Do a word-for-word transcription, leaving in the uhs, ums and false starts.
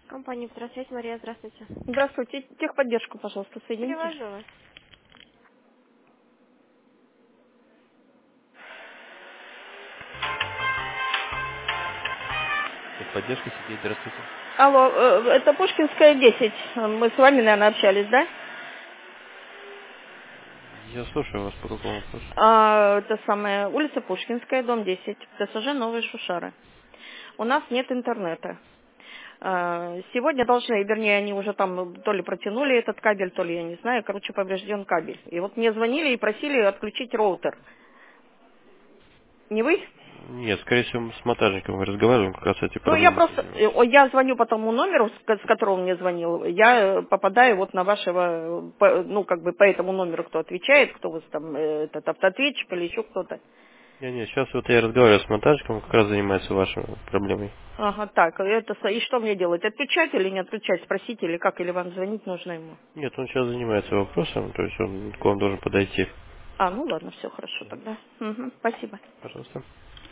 Компания «Петросвязь», Мария, здравствуйте. Здравствуйте. Техподдержку, пожалуйста, соедините. Перевожу вас. Поддержка, Сергей, здравствуйте. Алло, э, это Пушкинская, десять. Мы с вами, наверное, общались, да? Я слушаю вас по какому вопросу. А, это самая улица Пушкинская, дом десять. ТСЖ Новые Шушары. У нас нет интернета. А, Сегодня должны, вернее, они уже там то ли протянули этот кабель, то ли я не знаю, короче, поврежден кабель. И вот мне звонили и просили отключить роутер. Не вы? Нет, скорее всего, мы с монтажником разговариваем, как раз эти Ну, я проблемы просто, э, занимаются. о, я звоню по тому номеру, с ко- с которого он мне звонил, я э, попадаю вот на вашего, э, по- ну, как бы по этому номеру, кто отвечает, кто у вас там, э, этот автоответчик или еще кто-то. Не, не, сейчас вот я разговариваю с монтажником, он как раз занимается вашей проблемой. Ага, так, это, с- и что мне делать? Отключать или не отключать? Спросите, или как, или вам звонить нужно ему? Нет, он сейчас занимается вопросом, то есть он к вам должен подойти. А, ну ладно, все хорошо тогда. Мгм, спасибо. Пожалуйста.